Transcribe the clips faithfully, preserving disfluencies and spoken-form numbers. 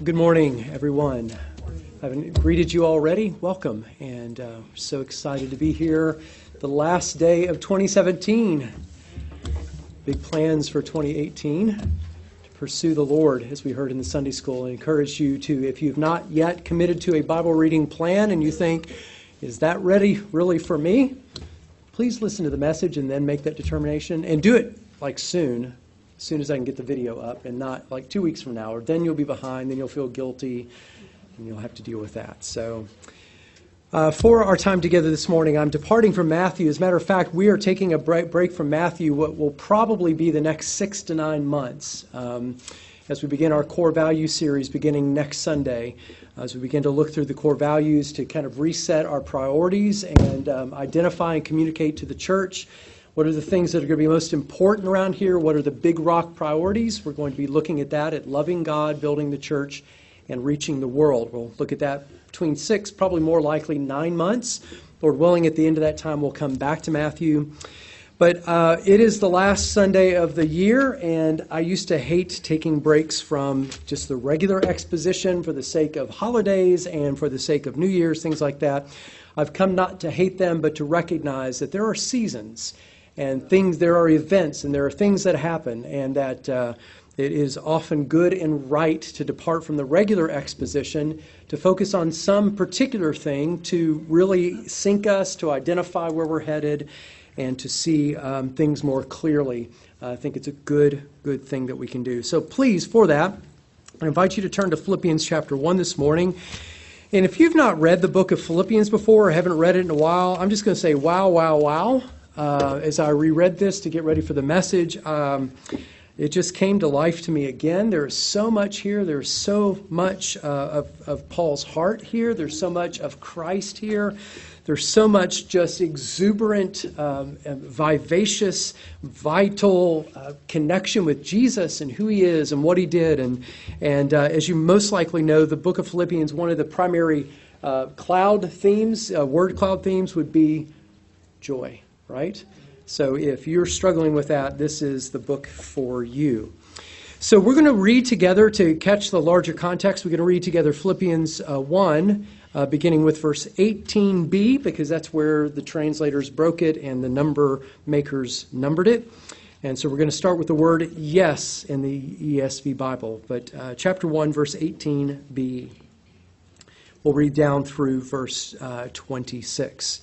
Good morning, everyone. I haven't greeted you already. Welcome, and uh, so excited to be here. The last day of twenty seventeen. Big plans for twenty eighteen. To pursue the Lord, as we heard in the Sunday school. I encourage you to, if you've not yet committed to a Bible reading plan and you think, is that ready really for me? Please listen to the message and then make that determination, and do it like soon. As soon as I can get the video up, and not like two weeks from now, or then you'll be behind, then you'll feel guilty, and you'll have to deal with that. So uh, for our time together this morning, I'm departing from Matthew. As a matter of fact, we are taking a break, break from Matthew, what will probably be the next six to nine months, um, as we begin our core value series beginning next Sunday, as we begin to look through the core values to kind of reset our priorities and um, identify and communicate to the church what are the things that are going to be most important around here? What are the big rock priorities? We're going to be looking at that, at loving God, building the church, and reaching the world. We'll look at that between six, probably more likely nine months. Lord willing, at the end of that time, we'll come back to Matthew. But uh, it is the last Sunday of the year, and I used to hate taking breaks from just the regular exposition for the sake of holidays and for the sake of New Year's, things like that. I've come not to hate them, but to recognize that there are seasons and things, there are events, and there are things that happen, and that uh, it is often good and right to depart from the regular exposition, to focus on some particular thing, to really sink us, to identify where we're headed, and to see um, things more clearly. Uh, I think it's a good, good thing that we can do. So please, for that, I invite you to turn to Philippians chapter one this morning. And if you've not read the book of Philippians before or haven't read it in a while, I'm just going to say wow, wow, wow. Uh, as I reread this to get ready for the message, um, it just came to life to me again. There is so much here. There's so much uh, of, of Paul's heart here. There's so much of Christ here. There's so much just exuberant, um, vivacious, vital uh, connection with Jesus and who he is and what he did. And, and uh, as you most likely know, the book of Philippians, one of the primary uh, cloud themes, uh, word cloud themes would be joy. Right? So if you're struggling with that, this is the book for you. So we're going to read together to catch the larger context. We're going to read together Philippians uh, one, uh, beginning with verse eighteen b, because that's where the translators broke it and the number makers numbered it. And so we're going to start with the word yes in the E S V Bible. But uh, chapter one, verse eighteen b. We'll read down through verse uh, twenty-six.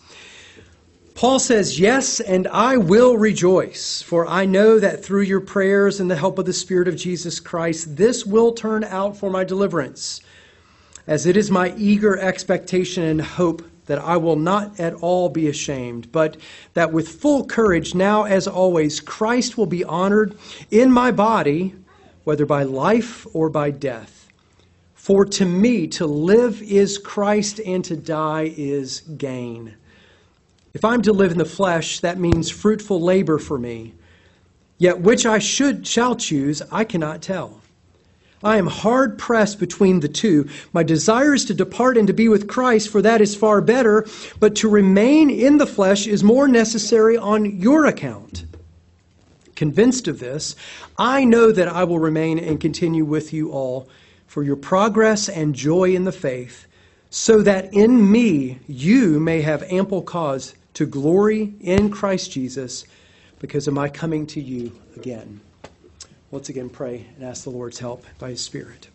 Paul says, "Yes, and I will rejoice, for I know that through your prayers and the help of the Spirit of Jesus Christ, this will turn out for my deliverance, as it is my eager expectation and hope that I will not at all be ashamed, but that with full courage, now as always, Christ will be honored in my body, whether by life or by death. For to me, to live is Christ, and to die is gain. If I'm to live in the flesh, that means fruitful labor for me. Yet which I should shall choose, I cannot tell. I am hard pressed between the two. My desire is to depart and to be with Christ, for that is far better. But to remain in the flesh is more necessary on your account. Convinced of this, I know that I will remain and continue with you all for your progress and joy in the faith, so that in me you may have ample cause to glory in Christ Jesus because of my coming to you again." Once again, pray and ask the Lord's help by his Spirit.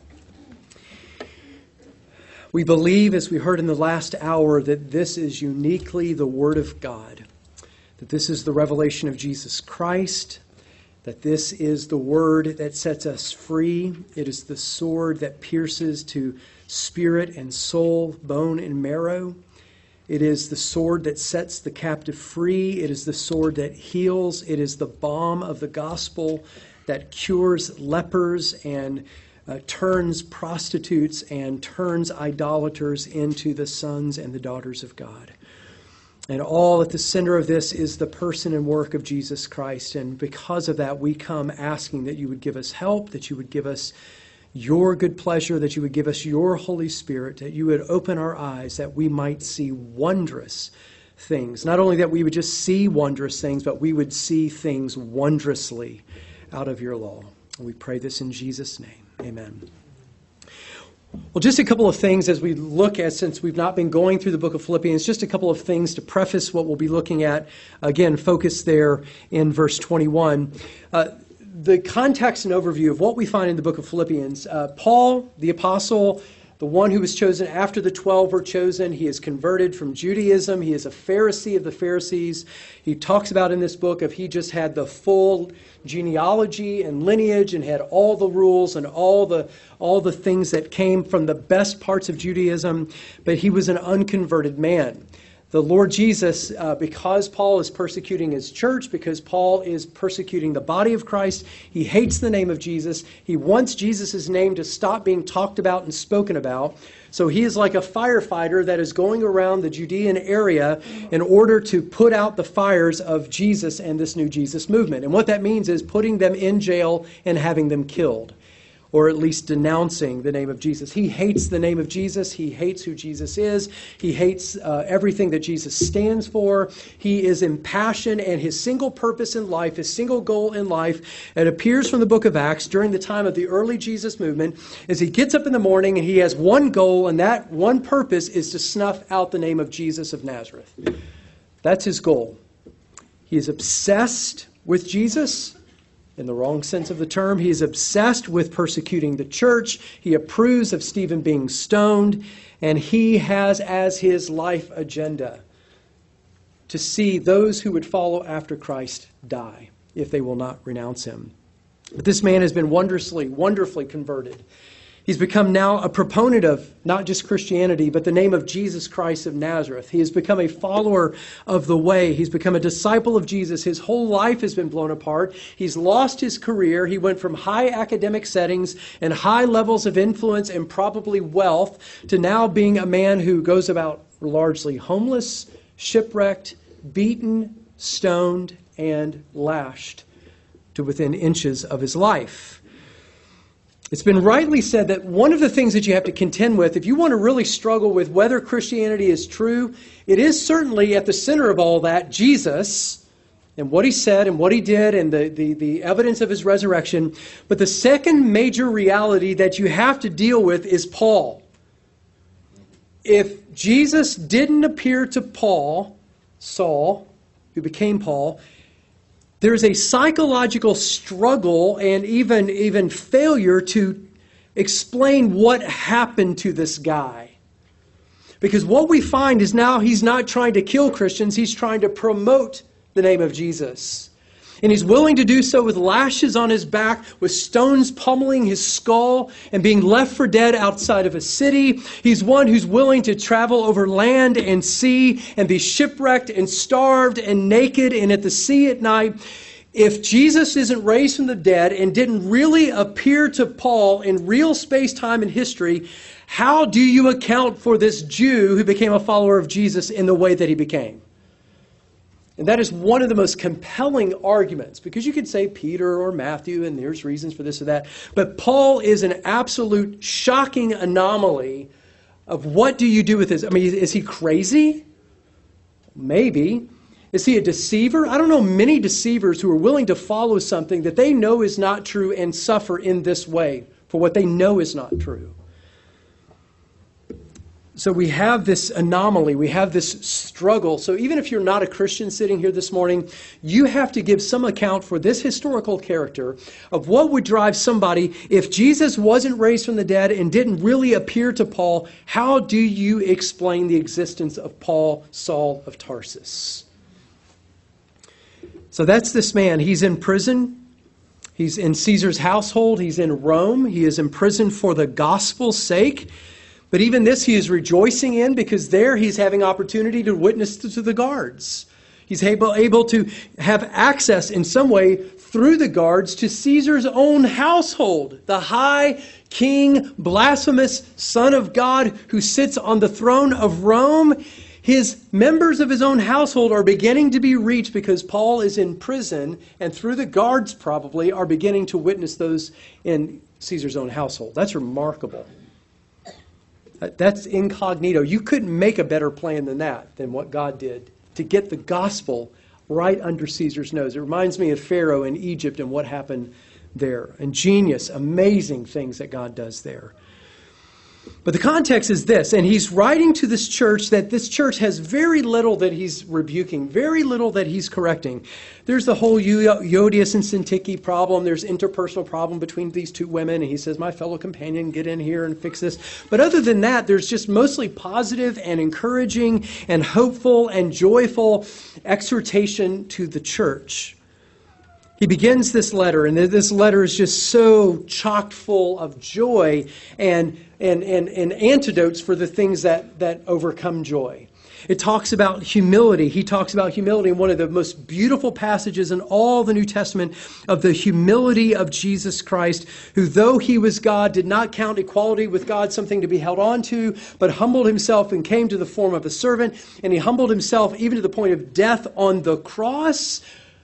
We believe, as we heard in the last hour, that this is uniquely the Word of God, that this is the revelation of Jesus Christ, that this is the Word that sets us free. It is the sword that pierces to spirit and soul, bone and marrow. It is the sword that sets the captive free. It is the sword that heals. It is the balm of the gospel that cures lepers and uh, turns prostitutes and turns idolaters into the sons and the daughters of God. And all at the center of this is the person and work of Jesus Christ. And because of that, we come asking that you would give us help, that you would give us your good pleasure, that you would give us your Holy Spirit, that you would open our eyes, that we might see wondrous things. Not only that we would just see wondrous things, but we would see things wondrously out of your law. And we pray this in Jesus' name. Amen. Well, just a couple of things as we look at, since we've not been going through the book of Philippians, just a couple of things to preface what we'll be looking at. Again, focus there in verse twenty-one. Uh, the context and overview of what we find in the book of Philippians. Uh, Paul, the apostle, the one who was chosen after the twelve were chosen, he is converted from Judaism. He is a Pharisee of the Pharisees. He talks about in this book of he just had the full genealogy and lineage and had all the rules and all the all the things that came from the best parts of Judaism, but he was an unconverted man. The Lord Jesus, uh, because Paul is persecuting his church, because Paul is persecuting the body of Christ, he hates the name of Jesus. He wants Jesus' name to stop being talked about and spoken about. So he is like a firefighter that is going around the Judean area in order to put out the fires of Jesus and this new Jesus movement. And what that means is putting them in jail and having them killed, or at least denouncing the name of Jesus. He hates the name of Jesus. He hates who Jesus is. He hates uh, everything that Jesus stands for. He is impassioned, and his single purpose in life, his single goal in life, it appears from the book of Acts during the time of the early Jesus movement, is he gets up in the morning and he has one goal, and that one purpose is to snuff out the name of Jesus of Nazareth. That's his goal. He is obsessed with Jesus. In the wrong sense of the term, he is obsessed with persecuting the church. He approves of Stephen being stoned, and he has as his life agenda to see those who would follow after Christ die if they will not renounce him. But this man has been wondrously, wonderfully converted. He's become now a proponent of not just Christianity, but the name of Jesus Christ of Nazareth. He has become a follower of the way. He's become a disciple of Jesus. His whole life has been blown apart. He's lost his career. He went from high academic settings and high levels of influence and probably wealth to now being a man who goes about largely homeless, shipwrecked, beaten, stoned, and lashed to within inches of his life. It's been rightly said that one of the things that you have to contend with, if you want to really struggle with whether Christianity is true, it is certainly at the center of all that Jesus and what he said and what he did and the, the, the evidence of his resurrection. But the second major reality that you have to deal with is Paul. If Jesus didn't appear to Paul, Saul, who became Paul, there's a psychological struggle and even, even failure to explain what happened to this guy. Because what we find is now he's not trying to kill Christians, he's trying to promote the name of Jesus. And he's willing to do so with lashes on his back, with stones pummeling his skull, and being left for dead outside of a city. He's one who's willing to travel over land and sea and be shipwrecked and starved and naked and at the sea at night. If Jesus isn't raised from the dead and didn't really appear to Paul in real space, time, and history, how do you account for this Jew who became a follower of Jesus in the way that he became? And that is one of the most compelling arguments, because you could say Peter or Matthew, and there's reasons for this or that. But Paul is an absolute shocking anomaly of what do you do with this? I mean, is he crazy? Maybe. Is he a deceiver? I don't know many deceivers who are willing to follow something that they know is not true and suffer in this way for what they know is not true. So we have this anomaly, we have this struggle. So even if you're not a Christian sitting here this morning, you have to give some account for this historical character of what would drive somebody, if Jesus wasn't raised from the dead and didn't really appear to Paul, how do you explain the existence of Paul, Saul of Tarsus? So that's this man. He's in prison. He's in Caesar's household. He's in Rome. He is imprisoned for the gospel's sake. But even this he is rejoicing in, because there he's having opportunity to witness to, to the guards. He's able, able to have access in some way through the guards to Caesar's own household. The high king, blasphemous Son of God who sits on the throne of Rome. His members of his own household are beginning to be reached because Paul is in prison, and through the guards probably are beginning to witness those in Caesar's own household. That's remarkable. That's incognito. You couldn't make a better plan than that, than what God did to get the gospel right under Caesar's nose. It reminds me of Pharaoh in Egypt and what happened there. Ingenious, amazing things that God does there. But the context is this, and he's writing to this church that this church has very little that he's rebuking, very little that he's correcting. There's the whole Euodias and Syntyche problem. There's interpersonal problem between these two women. And he says, my fellow companion, get in here and fix this. But other than that, there's just mostly positive and encouraging and hopeful and joyful exhortation to the church. He begins this letter, and this letter is just so chock full of joy and, and, and, and antidotes for the things that, that overcome joy. It talks about humility. He talks about humility in one of the most beautiful passages in all the New Testament of the humility of Jesus Christ, who, though he was God, did not count equality with God something to be held on to, but humbled himself and came to the form of a servant. And he humbled himself even to the point of death on the cross.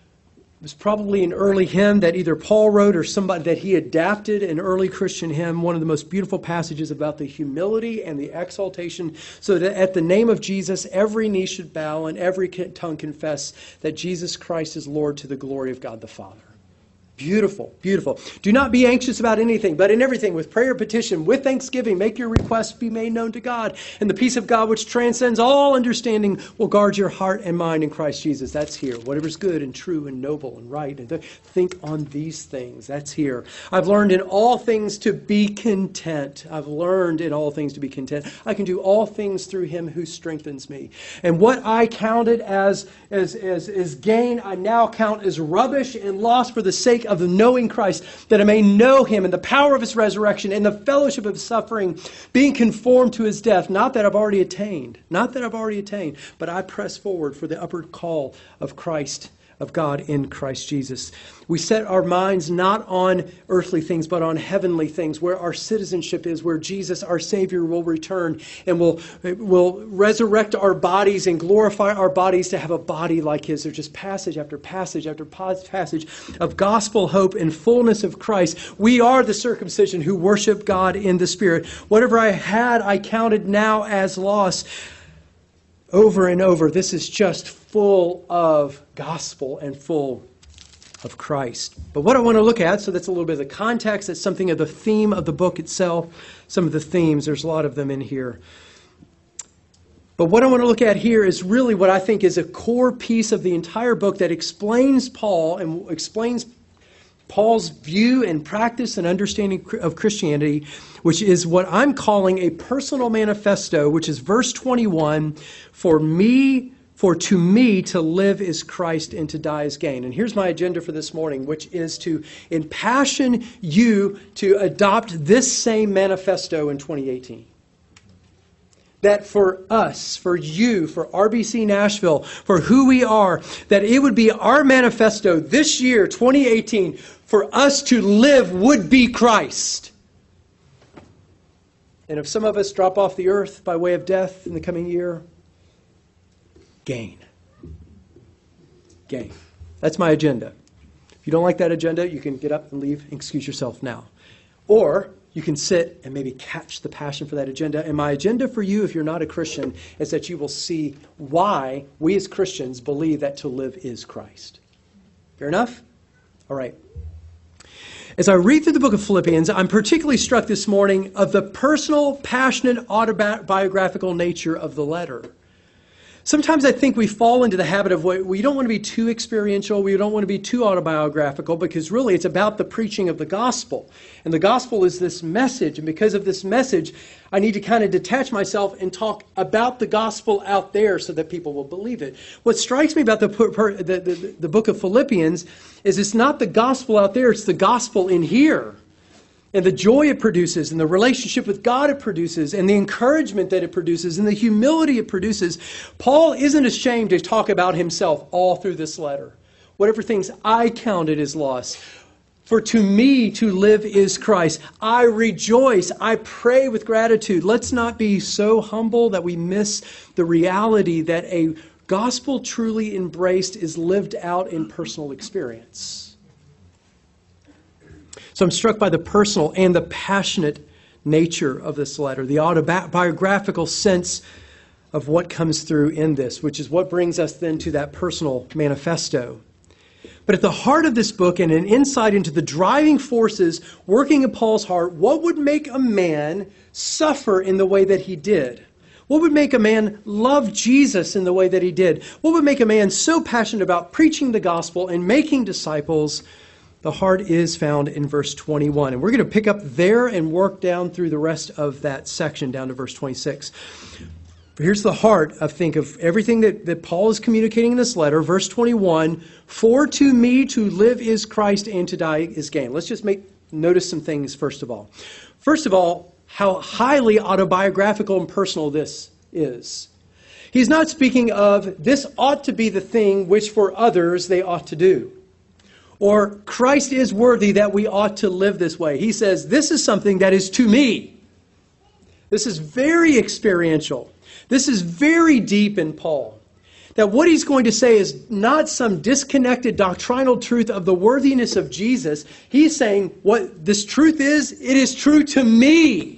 It was probably an early hymn that either Paul wrote or somebody that he adapted, an early Christian hymn, one of the most beautiful passages about the humility and the exaltation, so that at the name of Jesus, every knee should bow and every tongue confess that Jesus Christ is Lord to the glory of God the Father. Beautiful, beautiful. Do not be anxious about anything, but in everything, with prayer, petition, with thanksgiving, make your requests be made known to God. And the peace of God, which transcends all understanding, will guard your heart and mind in Christ Jesus. That's here. Whatever's good and true and noble and right. And think on these things. That's here. I've learned in all things to be content. I've learned in all things to be content. I can do all things through him who strengthens me. And what I counted as, as, as, as gain, I now count as rubbish and loss for the sake of knowing Christ, that I may know him and the power of his resurrection and the fellowship of his suffering, being conformed to his death. Not that I've already attained, not that I've already attained, but I press forward for the upward call of Christ, of God in Christ Jesus. We set our minds not on earthly things, but on heavenly things, where our citizenship is, where Jesus, our Savior, will return and will, will resurrect our bodies and glorify our bodies to have a body like his. There's just passage after passage after passage of gospel hope and fullness of Christ. We are the circumcision who worship God in the Spirit. Whatever I had, I counted now as loss. Over and over, this is just full of gospel and full of Christ. But what I want to look at, so that's a little bit of the context, that's something of the theme of the book itself, some of the themes, there's a lot of them in here. But what I want to look at here is really what I think is a core piece of the entire book that explains Paul and explains Paul's view and practice and understanding of Christianity, which is what I'm calling a personal manifesto, which is verse twenty-one, for me, for to me to live is Christ and to die is gain. And here's my agenda for this morning, which is to impassion you to adopt this same manifesto in twenty eighteen. That for us, for you, for R B C Nashville, for who we are, that it would be our manifesto this year, twenty eighteen, for us to live would be Christ. And if some of us drop off the earth by way of death in the coming year, gain. Gain. That's my agenda. If you don't like that agenda, you can get up and leave and excuse yourself now. Or you can sit and maybe catch the passion for that agenda. And my agenda for you, if you're not a Christian, is that you will see why we as Christians believe that to live is Christ. Fair enough? All right. As I read through the book of Philippians, I'm particularly struck this morning of the personal, passionate, autobiographical nature of the letter. Sometimes I think we fall into the habit of we don't want to be too experiential, we don't want to be too autobiographical, because really it's about the preaching of the gospel. And the gospel is this message, and because of this message, I need to kind of detach myself and talk about the gospel out there so that people will believe it. What strikes me about the, the, the, the book of Philippians is it's not the gospel out there, it's the gospel in here. And the joy it produces, and the relationship with God it produces, and the encouragement that it produces, and the humility it produces. Paul isn't ashamed to talk about himself all through this letter. Whatever things I counted as loss. For to me to live is Christ. I rejoice. I pray with gratitude. Let's not be so humble that we miss the reality that a gospel truly embraced is lived out in personal experience. So I'm struck by the personal and the passionate nature of this letter, the autobiographical sense of what comes through in this, which is what brings us then to that personal manifesto. But at the heart of this book and an insight into the driving forces working in Paul's heart, what would make a man suffer in the way that he did? What would make a man love Jesus in the way that he did? What would make a man so passionate about preaching the gospel and making disciples? The heart is found in verse twenty-one. And we're going to pick up there and work down through the rest of that section down to verse twenty-six. But here's the heart, I think, of everything that, that Paul is communicating in this letter. Verse twenty-one, for to me to live is Christ and to die is gain. Let's just make notice some things first of all. First of all, how highly autobiographical and personal this is. He's not speaking of this ought to be the thing which for others they ought to do. Or Christ is worthy that we ought to live this way. He says this is something that is to me. This is very experiential. This is very deep in Paul. That what he's going to say is not some disconnected doctrinal truth of the worthiness of Jesus. He's saying what this truth is, it is true to me.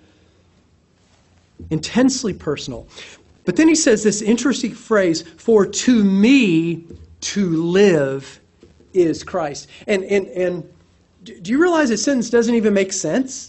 Intensely personal. But then he says this interesting phrase, for to me to live is Christ. And, and, and do you realize this sentence doesn't even make sense?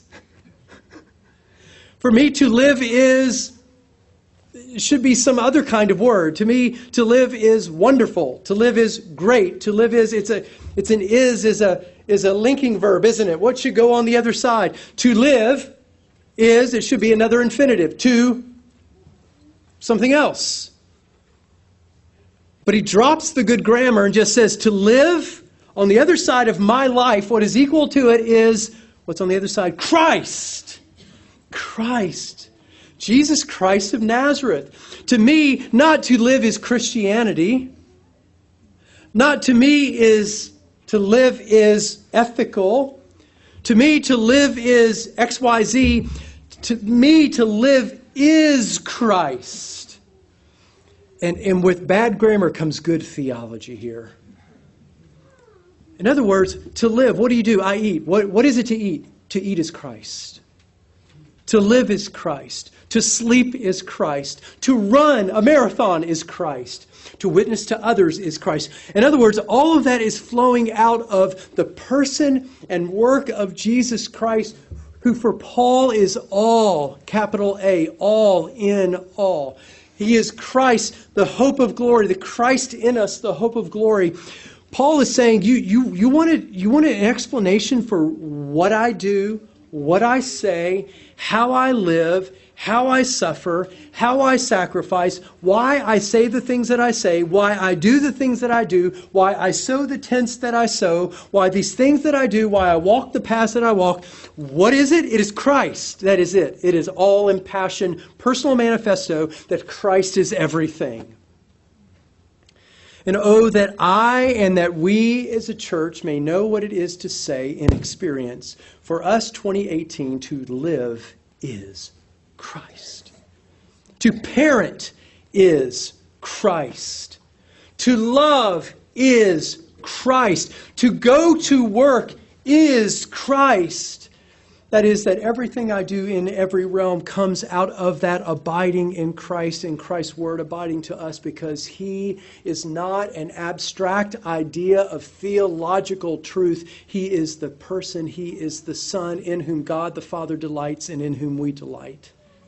For me to live is, should be some other kind of word. To me, to live is wonderful. To live is great. To live is, it's a, it's an is, is a, is a linking verb, isn't it? What should go on the other side? To live is, it should be another infinitive, to something else. But he drops the good grammar and just says, to live on the other side of my life, what is equal to it is, what's on the other side? Christ. Christ. Jesus Christ of Nazareth. To me, not to live is Christianity. Not to me is, to live is ethical. To me, to live is X Y Z. To me, to live is Christ. And, and with bad grammar comes good theology here. In other words, to live, what do you do? I eat. What, what is it to eat? To eat is Christ. To live is Christ. To sleep is Christ. To run a marathon is Christ. To witness to others is Christ. In other words, all of that is flowing out of the person and work of Jesus Christ, who for Paul is all, capital A, all in all. He is Christ, the hope of glory, the Christ in us, the hope of glory. Paul is saying, you, you, you, wanted, you wanted an explanation for what I do, what I say, how I live, how I suffer, how I sacrifice, why I say the things that I say, why I do the things that I do, why I sow the tents that I sow, why these things that I do, why I walk the paths that I walk. What is it? It is Christ. That is it. It is all impassioned, personal manifesto that Christ is everything. And oh, that I and that we as a church may know what it is to say in experience, for us twenty eighteen, to live is Christ. To parent is Christ. To love is Christ. To go to work is Christ. That is, that everything I do in every realm comes out of that abiding in Christ and Christ's word abiding to us, because He is not an abstract idea of theological truth. He is the person. He is the Son in whom God the Father delights and in whom we delight.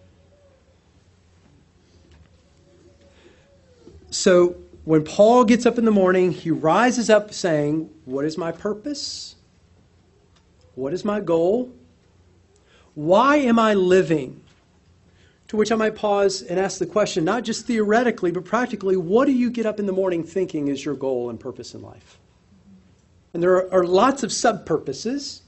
So when Paul gets up in the morning, he rises up saying, what is my purpose? What is my goal? Why am I living? To which I might pause and ask the question, not just theoretically, but practically, what do you get up in the morning thinking is your goal and purpose in life? And there are, are lots of sub-purposes.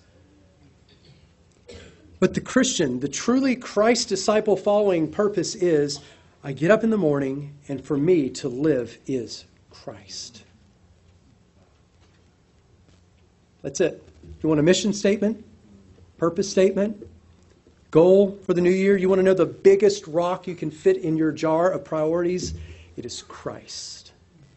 But the Christian, the truly Christ disciple following purpose is, I get up in the morning, and for me to live is Christ. That's it. You want a mission statement? Purpose statement? Goal for the new year? You want to know the biggest rock you can fit in your jar of priorities? It is Christ.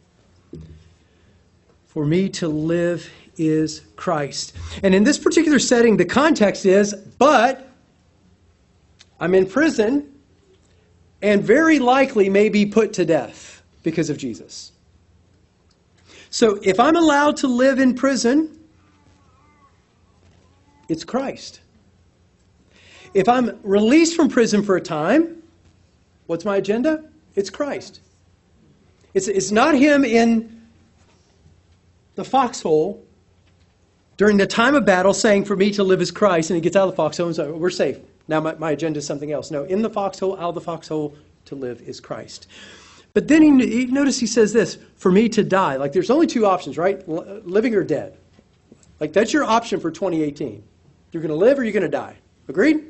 For me to live is Christ. And in this particular setting, the context is, but I'm in prison and very likely may be put to death because of Jesus. So if I'm allowed to live in prison, it's Christ. If I'm released from prison for a time, what's my agenda? It's Christ. It's, it's not him in the foxhole during the time of battle saying, for me to live is Christ, and he gets out of the foxhole and says, we're safe. Now my, my agenda is something else. No, in the foxhole, out of the foxhole, to live is Christ. But then he, he notice he says this, for me to die. Like there's only two options, right? L- living or dead. Like that's your option for twenty eighteen. You're going to live or you're going to die. Agreed?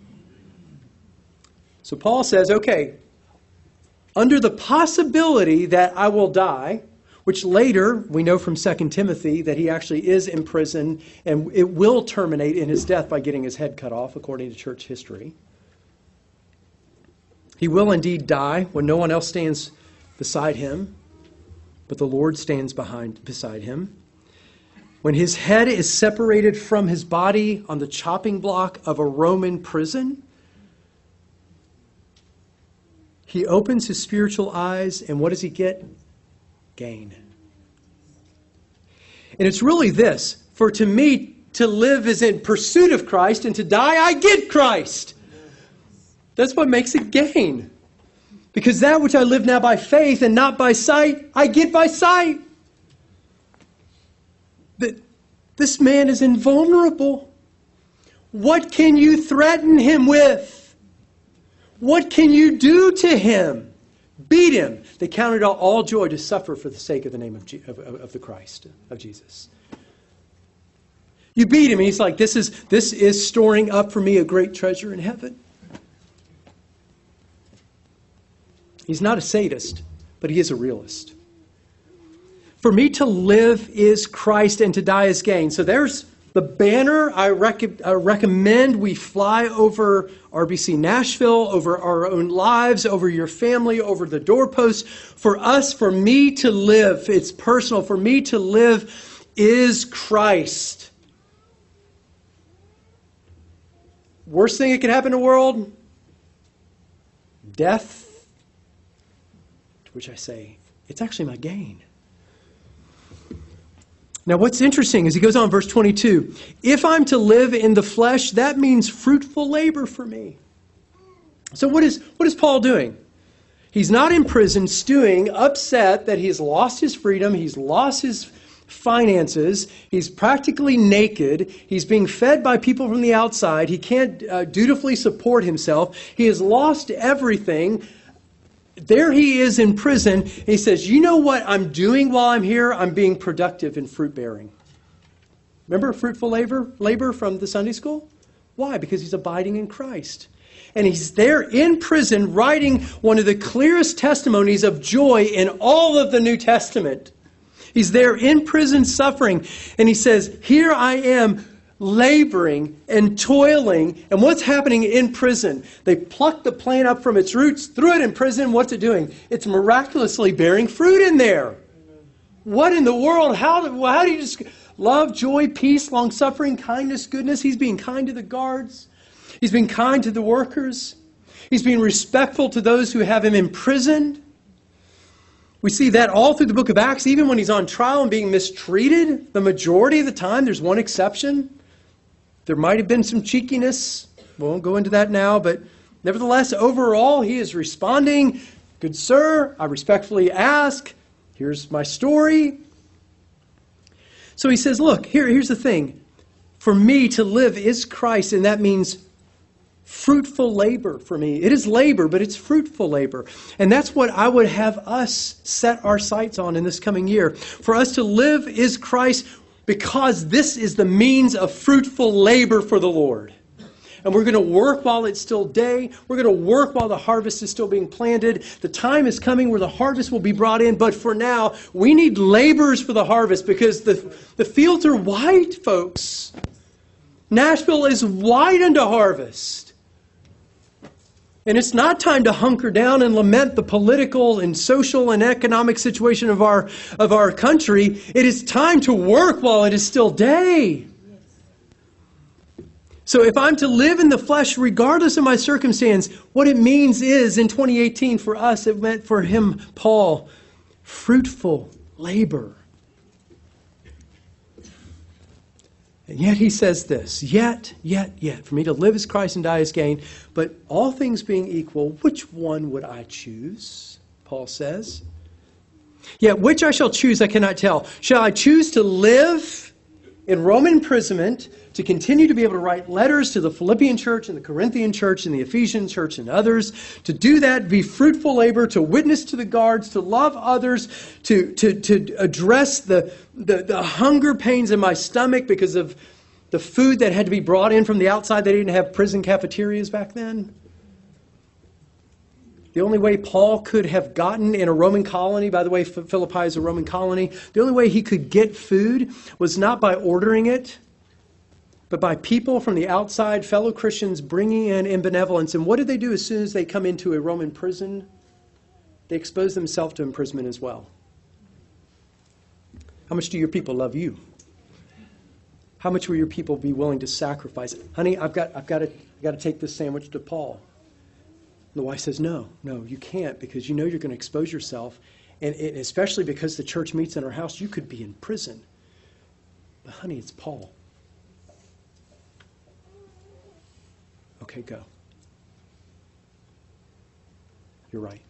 So Paul says, okay, under the possibility that I will die, which later we know from Second Timothy that he actually is in prison and it will terminate in his death by getting his head cut off according to church history. He will indeed die when no one else stands beside him, but the Lord stands behind beside him. When his head is separated from his body on the chopping block of a Roman prison, he opens his spiritual eyes, and what does he get? Gain. And it's really this. For to me, to live is in pursuit of Christ, and to die, I get Christ. That's what makes it gain. Because that which I live now by faith and not by sight, I get by sight. That this man is invulnerable. What can you threaten him with? What can you do to him? Beat him. They counted it all joy to suffer for the sake of the name of, Je- of, of, of the Christ, of Jesus. You beat him, and he's like, this is, this is storing up for me a great treasure in heaven. He's not a sadist, but he is a realist. For me to live is Christ and to die is gain. So there's the banner I, rec- I recommend we fly over R B C Nashville, over our own lives, over your family, over the doorposts. For us, for me to live, it's personal. For me to live is Christ. Worst thing that could happen in the world? Death. To which I say, it's actually my gain. Now, what's interesting is he goes on, verse twenty-two. If I'm to live in the flesh, that means fruitful labor for me. So what is, what is Paul doing? He's not in prison stewing, upset that he's lost his freedom, he's lost his finances, he's practically naked, he's being fed by people from the outside, he can't uh, dutifully support himself, he has lost everything. There he is in prison. He says, you know what I'm doing while I'm here? I'm being productive in fruit bearing. Remember fruitful labor, labor from the Sunday school? Why? Because he's abiding in Christ. And he's there in prison writing one of the clearest testimonies of joy in all of the New Testament. He's there in prison suffering. And he says, here I am laboring and toiling. And what's happening in prison? They plucked the plant up from its roots, threw it in prison. What's it doing? It's miraculously bearing fruit in there. Amen. What in the world? How, how do you just love, joy, peace, long-suffering, kindness, goodness? He's being kind to the guards. He's being kind to the workers. He's being respectful to those who have him imprisoned. We see that all through the book of Acts, even when he's on trial and being mistreated, the majority of the time, there's one exception. There might have been some cheekiness. We won't go into that now, but nevertheless, overall, he is responding, good sir, I respectfully ask, here's my story. So he says, look, here, here's the thing. For me to live is Christ, and that means fruitful labor for me. It is labor, but it's fruitful labor. And that's what I would have us set our sights on in this coming year. For us to live is Christ, because this is the means of fruitful labor for the Lord. And we're going to work while it's still day. We're going to work while the harvest is still being planted. The time is coming where the harvest will be brought in. But for now, we need laborers for the harvest, because the, the fields are white, folks. Nashville is white unto harvest. And it's not time to hunker down and lament the political and social and economic situation of our, of our country. It is time to work while it is still day. So if I'm to live in the flesh, regardless of my circumstance, what it means is, in twenty eighteen for us, it meant for him, Paul, fruitful labor. And yet he says this, yet, yet, yet, for me to live is Christ and die is gain, but all things being equal, which one would I choose? Paul says. Yet which I shall choose I cannot tell. Shall I choose to live in Roman imprisonment, to continue to be able to write letters to the Philippian church and the Corinthian church and the Ephesian church and others, to do that, be fruitful labor, to witness to the guards, to love others, to, to, to address the, the, the hunger pains in my stomach because of the food that had to be brought in from the outside. They didn't have prison cafeterias back then. The only way Paul could have gotten in a Roman colony, by the way, Philippi is a Roman colony, the only way he could get food was not by ordering it, but by people from the outside, fellow Christians bringing in in benevolence. And what did they do as soon as they come into a Roman prison? They expose themselves to imprisonment as well. How much do your people love you? How much will your people be willing to sacrifice? Honey, I've got, I've got to, I've got to take this sandwich to Paul. The wife says, no, no, you can't, because you know you're going to expose yourself. And it, especially because the church meets in our house, you could be in prison. But honey, it's Paul. Okay, go. You're right.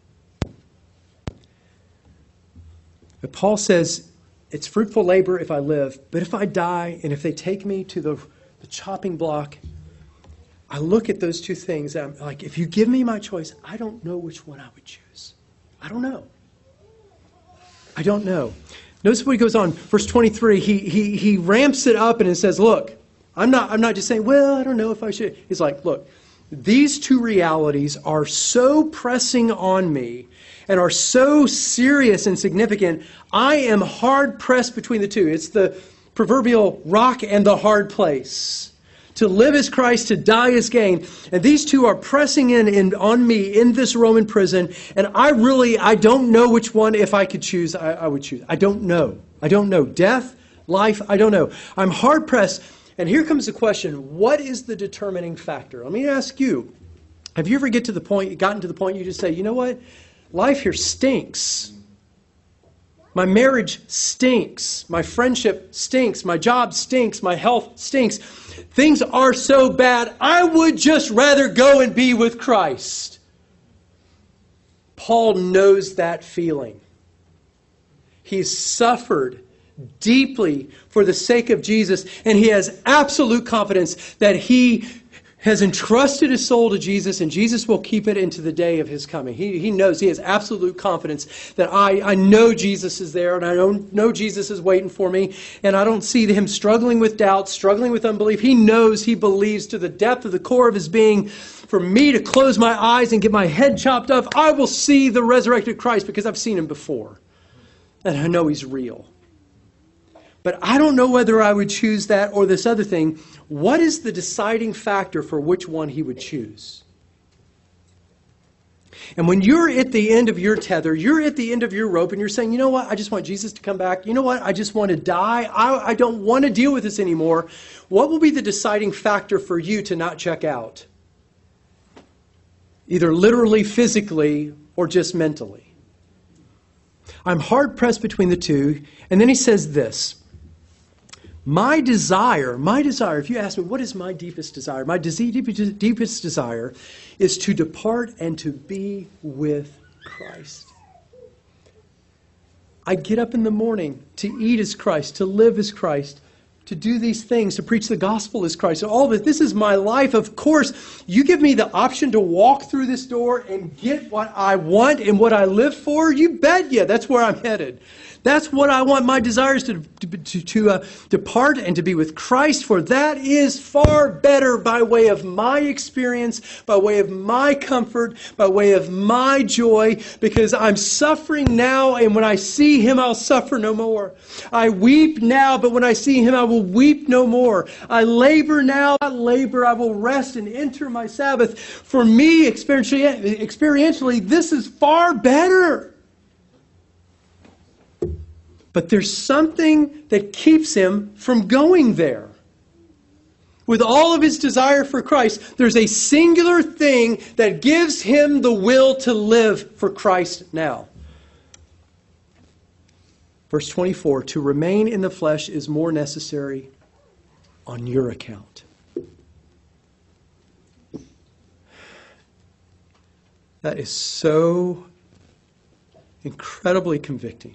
But Paul says, it's fruitful labor if I live, but if I die and if they take me to the, the chopping block, I look at those two things and I'm like, if you give me my choice, I don't know which one I would choose. I don't know. I don't know. Notice what he goes on. Verse twenty-three, he he he ramps it up and it says, look, I'm not I'm not just saying, well, I don't know if I should. He's like, look, these two realities are so pressing on me and are so serious and significant, I am hard pressed between the two. It's the proverbial rock and the hard place. To live as Christ, to die as gain. And these two are pressing in, in on me in this Roman prison. And I really, I don't know which one, if I could choose, I, I would choose. I don't know. I don't know. Death, life, I don't know. I'm hard pressed. And here comes the question, what is the determining factor? Let me ask you, have you ever get to the point, gotten to the point you just say, you know what? Life here stinks. My marriage stinks. My friendship stinks. My job stinks. My health stinks. Things are so bad, I would just rather go and be with Christ. Paul knows that feeling. He's suffered deeply for the sake of Jesus, and he has absolute confidence that he has entrusted his soul to Jesus, and Jesus will keep it into the day of his coming. He, he knows, he has absolute confidence that I, I know Jesus is there, and I don't know Jesus is waiting for me, and I don't see him struggling with doubt, struggling with unbelief. He knows, he believes to the depth of the core of his being, for me to close my eyes and get my head chopped off, I will see the resurrected Christ because I've seen him before. And I know he's real. But I don't know whether I would choose that or this other thing. What is the deciding factor for which one he would choose? And when you're at the end of your tether, you're at the end of your rope, and you're saying, you know what, I just want Jesus to come back. You know what, I just want to die. I, I don't want to deal with this anymore. What will be the deciding factor for you to not check out? Either literally, physically, or just mentally. I'm hard-pressed between the two. And then he says this. My desire, my desire, if you ask me, what is my deepest desire? My deepest, deepest desire is to depart and to be with Christ. I get up in the morning to eat as Christ, to live as Christ, to do these things, to preach the gospel as Christ. All of it, this is my life. Of course, you give me the option to walk through this door and get what I want and what I live for, you bet you that's where I'm headed. That's what I want. My desire is to, to, to, to uh, depart and to be with Christ, for that is far better by way of my experience, by way of my comfort, by way of my joy, because I'm suffering now, and when I see him, I'll suffer no more. I weep now, but when I see him, I will weep no more. I labor now, I labor, I will rest and enter my Sabbath. For me, experientially, experientially this is far better. But there's something that keeps him from going there. With all of his desire for Christ, there's a singular thing that gives him the will to live for Christ now. Verse twenty-four, to remain in the flesh is more necessary on your account. That is so incredibly convicting.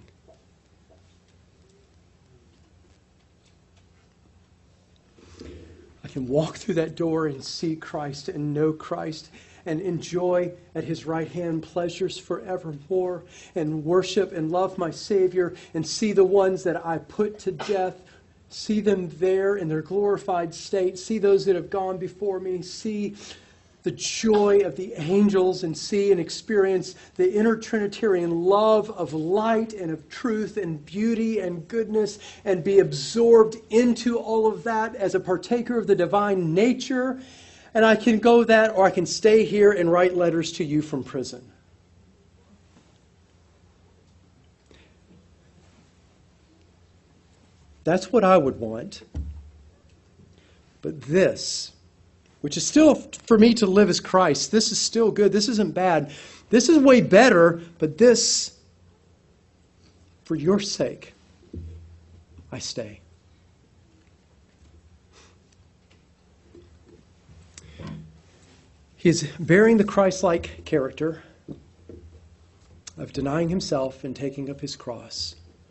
I can walk through that door and see Christ and know Christ and enjoy at his right hand pleasures forevermore and worship and love my Savior and see the ones that I put to death, see them there in their glorified state, see those that have gone before me, see the joy of the angels, and see and experience the inner Trinitarian love of light and of truth and beauty and goodness, and be absorbed into all of that as a partaker of the divine nature. And I can go that, or I can stay here and write letters to you from prison. That's what I would want. But this, which is still for me to live as Christ, this is still good. This isn't bad. This is way better, but this, for your sake, I stay. He is bearing the Christ-like character of denying himself and taking up his cross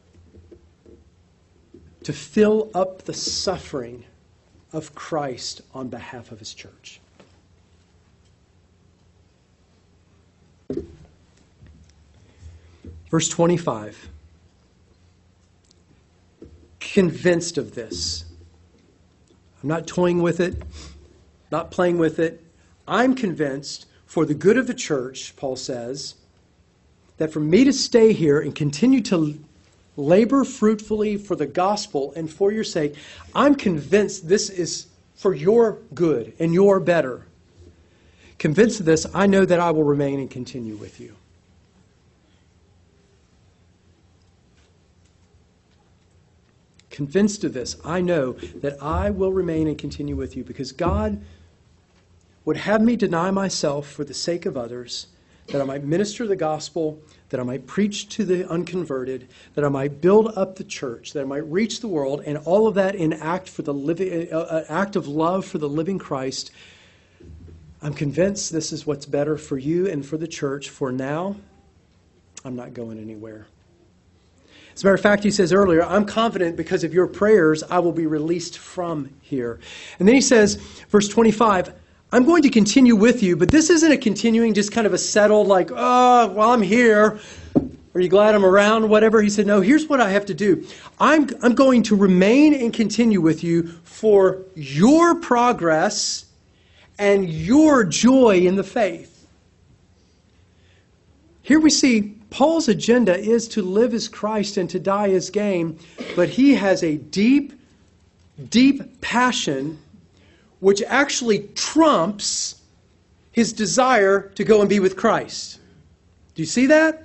to fill up the suffering of Christ on behalf of his church. Verse twenty-five. Convinced of this. I'm not toying with it, not playing with it. I'm convinced, for the good of the church, Paul says, that for me to stay here and continue to labor fruitfully for the gospel and for your sake, I'm convinced this is for your good and your better. Convinced of this, I know that I will remain and continue with you. Convinced of this, I know that I will remain and continue with you, because God would have me deny myself for the sake of others, that I might minister the gospel, that I might preach to the unconverted, that I might build up the church, that I might reach the world, and all of that in act for the living, uh, act of love for the living Christ. I'm convinced this is what's better for you and for the church. For now, I'm not going anywhere. As a matter of fact, he says earlier, I'm confident because of your prayers, I will be released from here. And then he says, verse twenty-five, I'm going to continue with you, but this isn't a continuing, just kind of a settled, like, oh, well, I'm here. Are you glad I'm around? Whatever. He said, no, here's what I have to do. I'm, I'm going to remain and continue with you for your progress and your joy in the faith. Here we see Paul's agenda is to live as Christ and to die as gain, but he has a deep, deep passion which actually trumps his desire to go and be with Christ. Do you see that?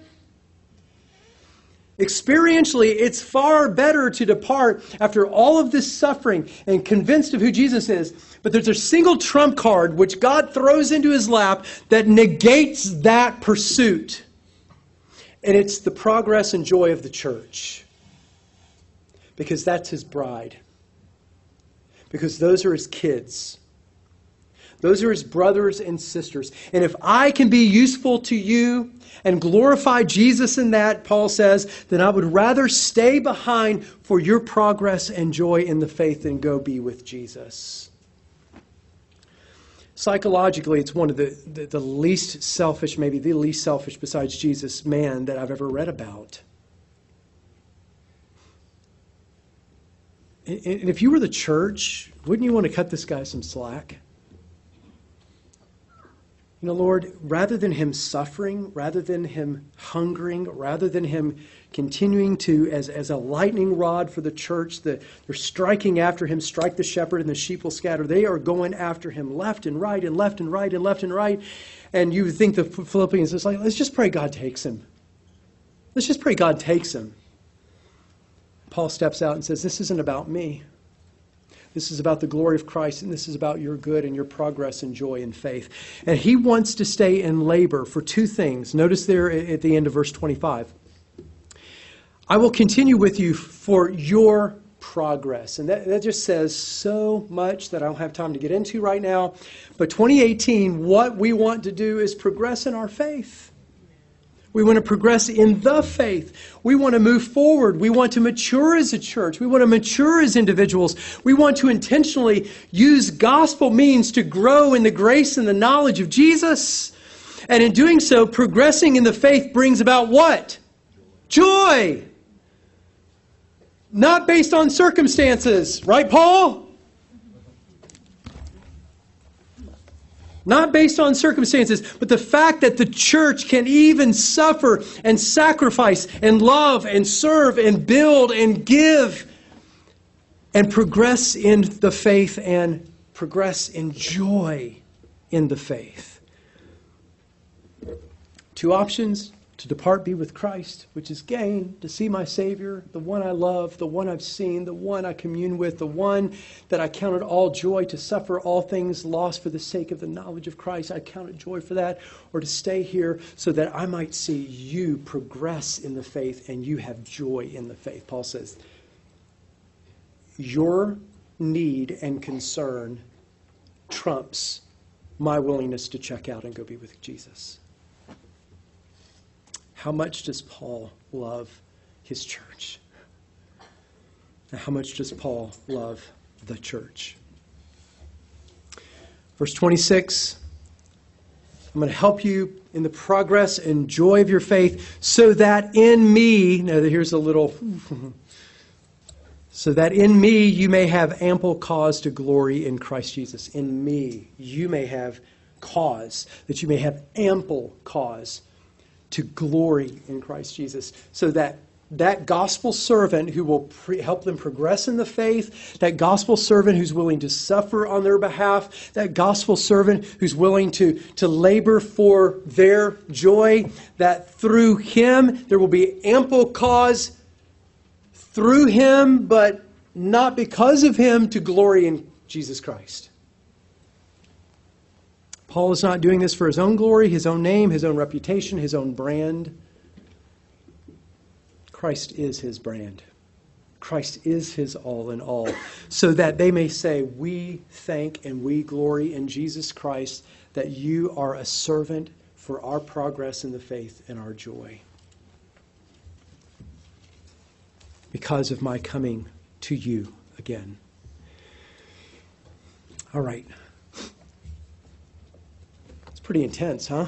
Experientially, it's far better to depart after all of this suffering and convinced of who Jesus is. But there's a single trump card which God throws into his lap that negates that pursuit. And it's the progress and joy of the church. Because that's his bride. Because those are his kids. Those are his brothers and sisters. And if I can be useful to you and glorify Jesus in that, Paul says, then I would rather stay behind for your progress and joy in the faith than go be with Jesus. Psychologically, it's one of the, the, the least selfish, maybe the least selfish besides Jesus, man that I've ever read about. And if you were the church, wouldn't you want to cut this guy some slack? You know, Lord, rather than him suffering, rather than him hungering, rather than him continuing to, as, as a lightning rod for the church, the, they're striking after him, strike the shepherd and the sheep will scatter. They are going after him left and right and left and right and left and right. And you would think the Philippians is like, let's just pray God takes him. Let's just pray God takes him. Paul steps out and says, this isn't about me. This is about the glory of Christ, and this is about your good and your progress and joy and faith. And he wants to stay in labor for two things. Notice there at the end of verse twenty-five. I will continue with you for your progress. And that, that just says so much that I don't have time to get into right now. But twenty eighteen, what we want to do is progress in our faith. We want to progress in the faith. We want to move forward. We want to mature as a church. We want to mature as individuals. We want to intentionally use gospel means to grow in the grace and the knowledge of Jesus. And in doing so, progressing in the faith brings about what? Joy. Not based on circumstances. Right, Paul? Not based on circumstances, but the fact that the church can even suffer and sacrifice and love and serve and build and give and progress in the faith and progress in joy in the faith. Two options: to depart, be with Christ, which is gain, to see my Savior, the one I love, the one I've seen, the one I commune with, the one that I counted all joy, to suffer all things lost for the sake of the knowledge of Christ. I counted joy for that. Or to stay here so that I might see you progress in the faith and you have joy in the faith. Paul says, your need and concern trumps my willingness to check out and go be with Jesus. How much does Paul love his church? And how much does Paul love the church? Verse twenty-six, I'm going to help you in the progress and joy of your faith so that in me, now here's a little, so that in me you may have ample cause to glory in Christ Jesus. In me you may have cause, that you may have ample cause to glory in Christ Jesus, so that that gospel servant who will pre- help them progress in the faith, that gospel servant who's willing to suffer on their behalf, that gospel servant who's willing to, to labor for their joy, that through him there will be ample cause through him, but not because of him, to glory in Jesus Christ. Paul is not doing this for his own glory, his own name, his own reputation, his own brand. Christ is his brand. Christ is his all in all. So that they may say, we thank and we glory in Jesus Christ that you are a servant for our progress in the faith and our joy. Because of my coming to you again. All right. Pretty intense, huh?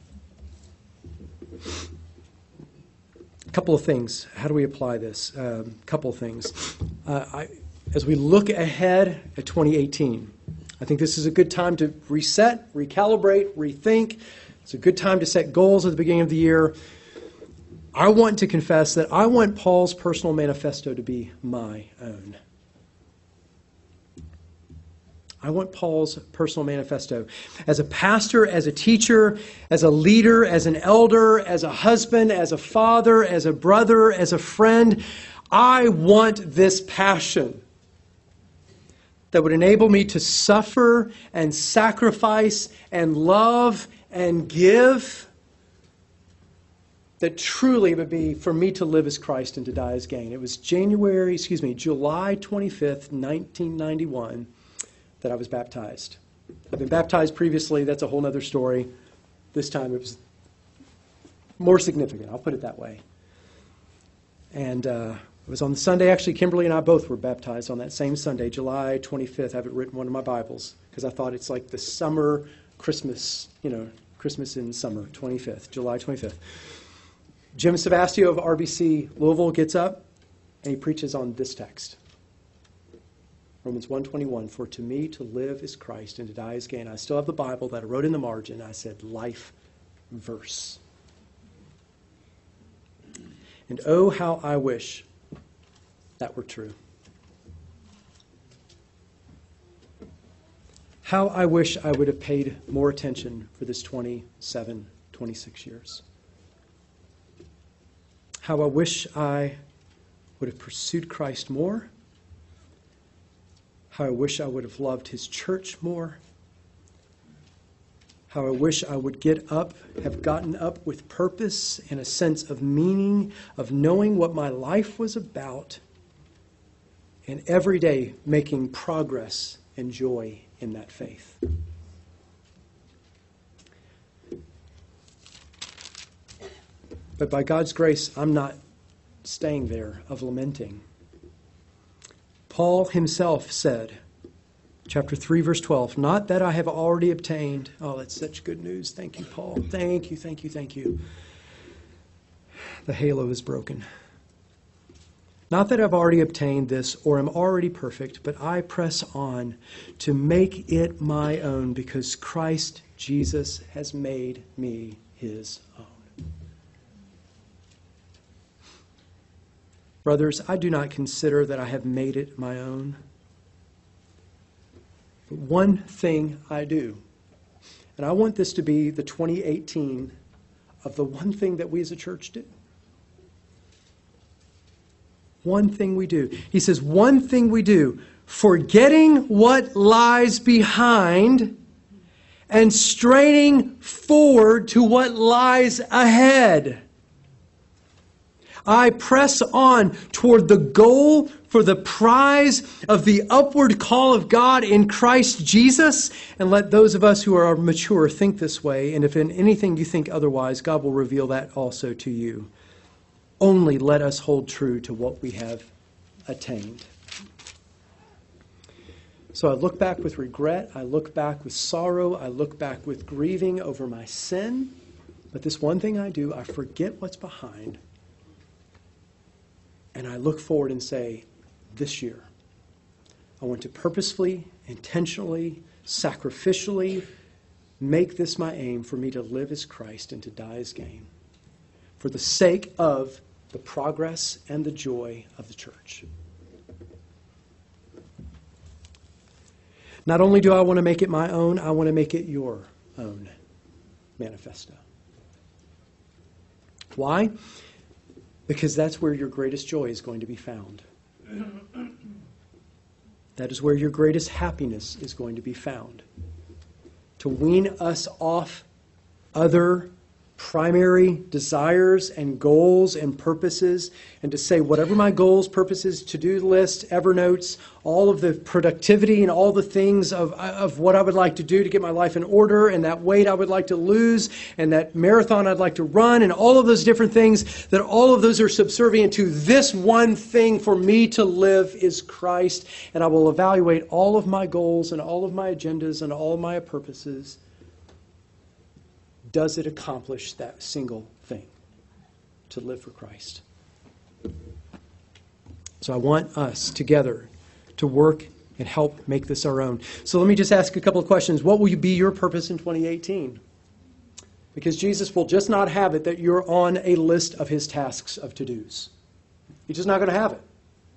A couple of things. How do we apply this? A um, couple of things. Uh, I, as we look ahead at twenty eighteen, I think this is a good time to reset, recalibrate, rethink. It's a good time to set goals at the beginning of the year. I want to confess that I want Paul's personal manifesto to be my own. I want Paul's personal manifesto. As a pastor, as a teacher, as a leader, as an elder, as a husband, as a father, as a brother, as a friend, I want this passion that would enable me to suffer and sacrifice and love and give, that truly would be for me to live as Christ and to die as gain. It was January, excuse me, July twenty-fifth, nineteen ninety-one, that I was baptized. I've been baptized previously. That's a whole other story. This time it was more significant. I'll put it that way. And uh, it was on the Sunday. Actually, Kimberly and I both were baptized on that same Sunday, July twenty-fifth. I have it written in one of my Bibles because I thought it's like the summer Christmas, you know, Christmas in summer, twenty-fifth, July twenty-fifth. Jim Savastio of R B C Louisville gets up and he preaches on this text. Romans one twenty-one, for to me to live is Christ and to die is gain. I still have the Bible that I wrote in the margin. I said, life verse. And oh, how I wish that were true. How I wish I would have paid more attention for this twenty-seven, twenty-six years. How I wish I would have pursued Christ more. How I wish I would have loved his church more. How I wish I would get up, have gotten up with purpose and a sense of meaning, of knowing what my life was about, and every day making progress and joy in that faith. But by God's grace, I'm not staying there of lamenting. Paul himself said, chapter three, verse twelve, not that I have already obtained. Oh, that's such good news. Thank you, Paul. Thank you, thank you, thank you. The halo is broken. Not that I've already obtained this or am already perfect, but I press on to make it my own because Christ Jesus has made me his own. Brothers, I do not consider that I have made it my own. But one thing I do, and I want this to be the twenty eighteen of the one thing that we as a church do. One thing we do. He says, one thing we do, forgetting what lies behind and straining forward to what lies ahead. I press on toward the goal for the prize of the upward call of God in Christ Jesus. And let those of us who are mature think this way. And if in anything you think otherwise, God will reveal that also to you. Only let us hold true to what we have attained. So I look back with regret. I look back with sorrow. I look back with grieving over my sin. But this one thing I do, I forget what's behind. And I look forward and say, this year, I want to purposefully, intentionally, sacrificially make this my aim for me to live as Christ and to die as gain, for the sake of the progress and the joy of the church. Not only do I want to make it my own, I want to make it your own manifesto. Why? Because that's where your greatest joy is going to be found. That is where your greatest happiness is going to be found. To wean us off other primary desires and goals and purposes, and to say whatever my goals, purposes, to-do list, Evernotes, all of the productivity and all the things of, of what I would like to do to get my life in order, and that weight I would like to lose, and that marathon I'd like to run, and all of those different things, that all of those are subservient to this one thing for me to live is Christ, and I will evaluate all of my goals and all of my agendas and all of my purposes. Does it accomplish that single thing? To live for Christ. So I want us together to work and help make this our own. So let me just ask a couple of questions. What will be your purpose in twenty eighteen? Because Jesus will just not have it that you're on a list of his tasks of to-dos. He's just not going to have it.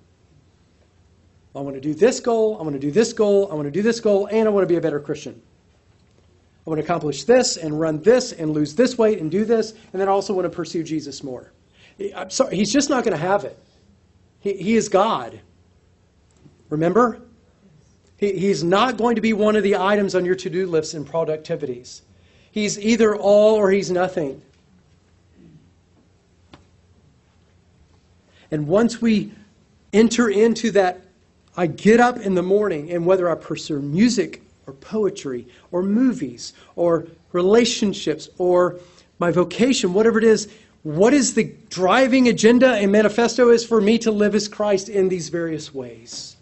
I want to do this goal, I want to do this goal, I want to do this goal, and I want to be a better Christian. I want to accomplish this and run this and lose this weight and do this, and then I also want to pursue Jesus more. I'm sorry, he's just not going to have it. He, he is God. Remember? He, he's not going to be one of the items on your to-do lists and productivities. He's either all or he's nothing. And once we enter into that, I get up in the morning, and whether I pursue music or poetry, or movies, or relationships, or my vocation, whatever it is, what is the driving agenda and manifesto is for me to live as Christ in these various ways.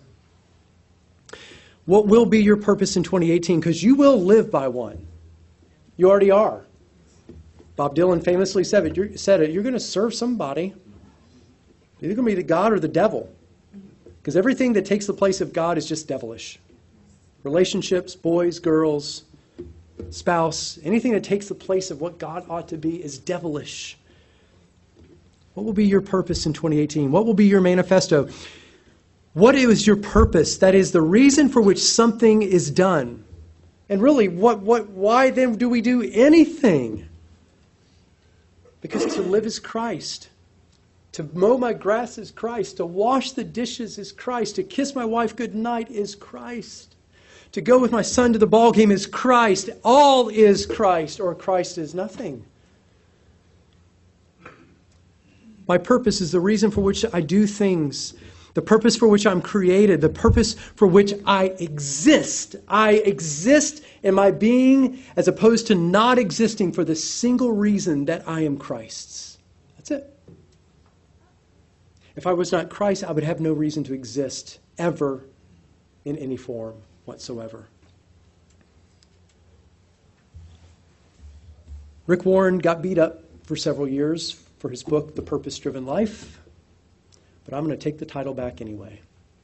What will be your purpose in twenty eighteen? Because you will live by one. You already are. Bob Dylan famously said it. You're, said it, you're going to serve somebody. You're going to be the God or the devil. Because everything that takes the place of God is just devilish. Relationships, boys, girls, spouse, anything that takes the place of what God ought to be is devilish. What will be your purpose in twenty eighteen? What will be your manifesto? What is your purpose? That is the reason for which something is done. And really, what, what, why then do we do anything? Because to live is Christ. To mow my grass is Christ. To wash the dishes is Christ. To kiss my wife goodnight is Christ. To go with my son to the ball game is Christ. All is Christ, or Christ is nothing. My purpose is the reason for which I do things. the purpose for which I'm created, the purpose for which I exist. I exist in my being as opposed to not existing for the single reason that I am Christ's. That's it. If I was not Christ, I would have no reason to exist ever in any form whatsoever. Rick Warren got beat up for several years for his book, The Purpose-Driven Life, but I'm going to take the title back anyway.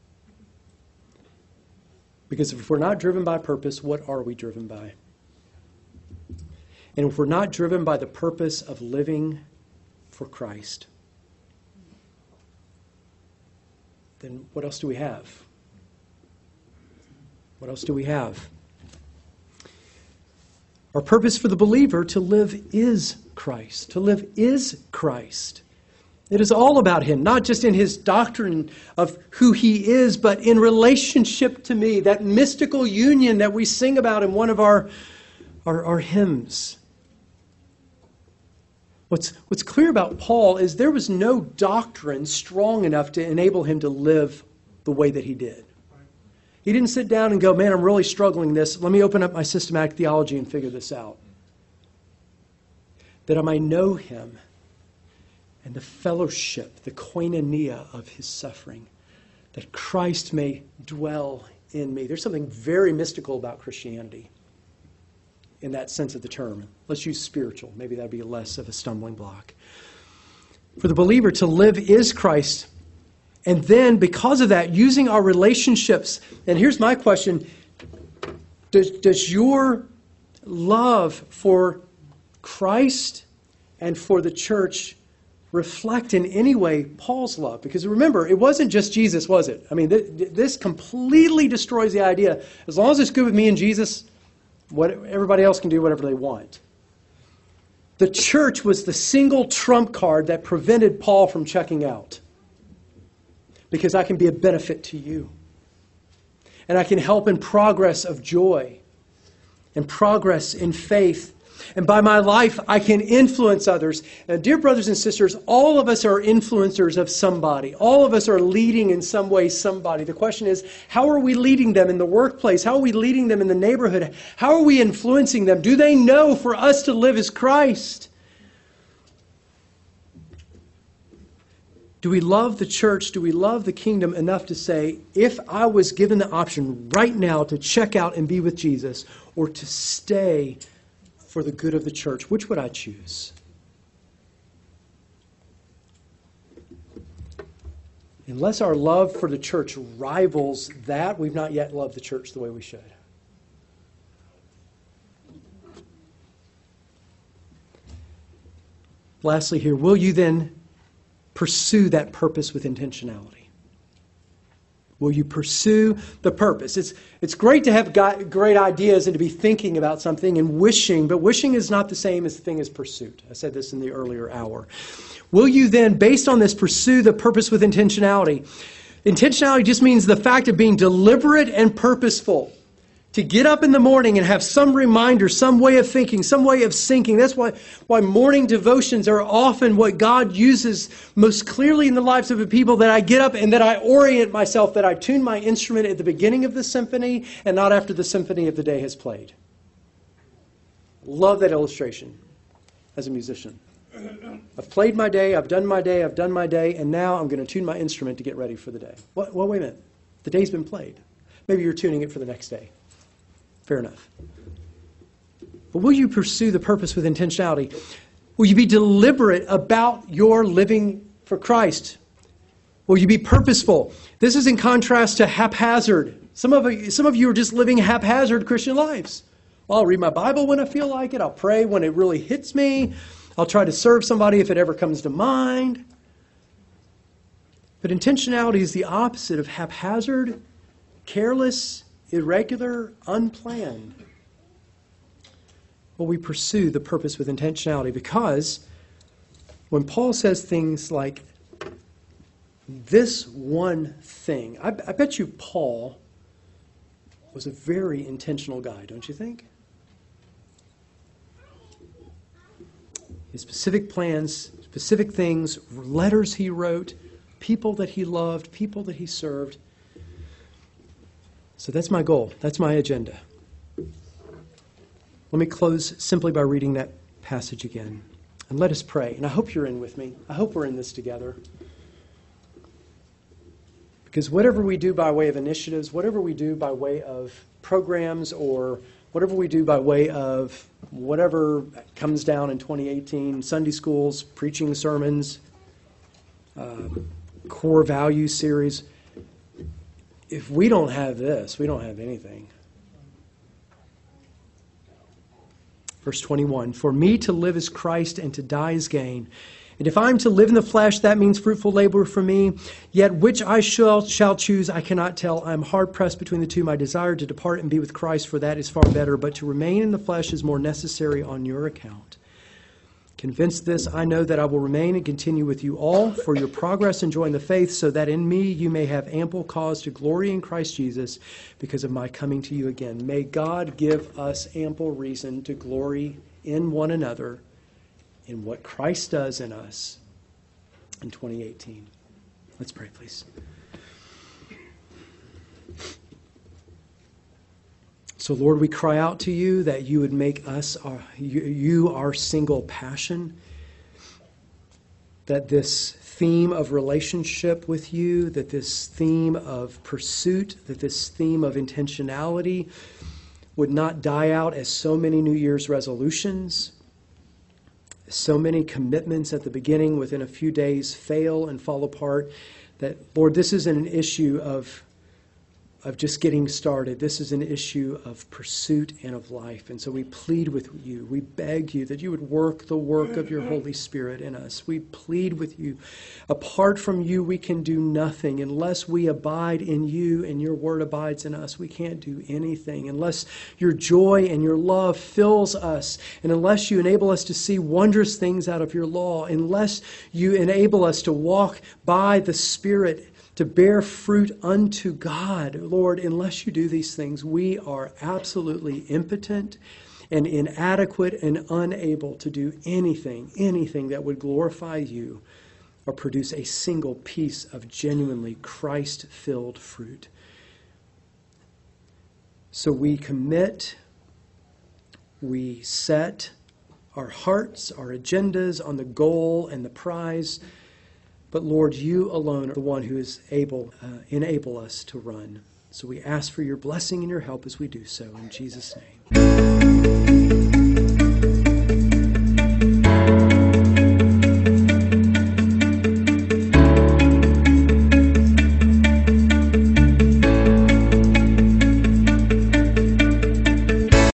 Because if we're not driven by purpose, what are we driven by? And if we're not driven by the purpose of living for Christ, then what else do we have? What else do we have? Our purpose for the believer to live is Christ. To live is Christ. It is all about Him, not just in His doctrine of who He is, but in relationship to me, that mystical union that we sing about in one of our, our, our hymns. What's, what's clear about Paul is there was no doctrine strong enough to enable him to live the way that he did. He didn't sit down and go, man, I'm really struggling this. Let me open up my systematic theology and figure this out. That I might know Him and the fellowship, the koinonia of His suffering, that Christ may dwell in me. There's something very mystical about Christianity in that sense of the term. Let's use spiritual. Maybe that would be less of a stumbling block. For the believer, to live is Christ. And then, because of that, using our relationships. And here's my question. Does, does your love for Christ and for the church reflect in any way Paul's love? Because remember, it wasn't just Jesus, was it? I mean, th- this completely destroys the idea. As long as it's good with me and Jesus, what everybody else can do whatever they want. The church was the single trump card that prevented Paul from checking out. Because I can be a benefit to you. And I can help in progress of joy and progress in faith. And by my life, I can influence others. And dear brothers and sisters, all of us are influencers of somebody. All of us are leading in some way somebody. The question is, how are we leading them in the workplace? How are we leading them in the neighborhood? How are we influencing them? Do they know for us to live as Christ? Do we love the church? Do we love the kingdom enough to say, if I was given the option right now to check out and be with Jesus or to stay for the good of the church, which would I choose? Unless our love for the church rivals that, we've not yet loved the church the way we should. Lastly here, will you then pursue that purpose with intentionality? Will you pursue the purpose? It's, it's great to have got great ideas and to be thinking about something and wishing, but wishing is not the same as the thing as pursuit. I said this in the earlier hour. Will you then, based on this, pursue the purpose with intentionality? Intentionality just means the fact of being deliberate and purposeful. To get up in the morning and have some reminder, some way of thinking, some way of sinking. That's why, why morning devotions are often what God uses most clearly in the lives of the people, that I get up and that I orient myself, that I tune my instrument at the beginning of the symphony and not after the symphony of the day has played. Love that illustration as a musician. I've played my day, I've done my day, I've done my day, and now I'm going to tune my instrument to get ready for the day. What, well, wait a minute. The day's been played. Maybe you're tuning it for the next day. Fair enough. But will you pursue the purpose with intentionality? Will you be deliberate about your living for Christ? Will you be purposeful? This is in contrast to haphazard. Some of you, some of you are just living haphazard Christian lives. Well, I'll read my Bible when I feel like it. I'll pray when it really hits me. I'll try to serve somebody if it ever comes to mind. But intentionality is the opposite of haphazard, careless, irregular, unplanned. Will we pursue the purpose with intentionality? Because when Paul says things like, this one thing, I, I bet you Paul was a very intentional guy, don't you think? His specific plans, specific things, letters he wrote, people that he loved, people that he served. So that's my goal. That's my agenda. Let me close simply by reading that passage again. And let us pray. And I hope you're in with me. I hope we're in this together. Because whatever we do by way of initiatives, whatever we do by way of programs, or whatever we do by way of whatever comes down in twenty eighteen, Sunday schools, preaching sermons, uh, core value series, if we don't have this, we don't have anything. Verse twenty-one, for me to live is Christ and to die is gain. And if I'm to live in the flesh, that means fruitful labor for me. Yet which I shall, shall choose, I cannot tell. I'm hard pressed between the two. My desire to depart and be with Christ, for that is far better. But to remain in the flesh is more necessary on your account. Convinced this, I know that I will remain and continue with you all for your progress and joy in the faith, so that in me you may have ample cause to glory in Christ Jesus because of my coming to you again. May God give us ample reason to glory in one another in what Christ does in us in twenty eighteen. Let's pray, please. So, Lord, we cry out to you that you would make us, our, you, you our single passion, that this theme of relationship with you, that this theme of pursuit, that this theme of intentionality would not die out as so many New Year's resolutions. So many commitments at the beginning within a few days fail and fall apart. That, Lord, this isn't an issue of, of just getting started. This is an issue of pursuit and of life. And so we plead with you. We beg you that you would work the work of your Holy Spirit in us. We plead with you. Apart from you, we can do nothing. Unless we abide in you and your word abides in us, we can't do anything. Unless your joy and your love fills us, and unless you enable us to see wondrous things out of your law, unless you enable us to walk by the Spirit, to bear fruit unto God. Lord, unless you do these things, we are absolutely impotent and inadequate and unable to do anything, anything that would glorify you or produce a single piece of genuinely Christ-filled fruit. So we commit, we set our hearts, our agendas on the goal and the prize. But Lord, you alone are the one who is able, uh, enable us to run. So we ask for your blessing and your help as we do so. In Jesus' name.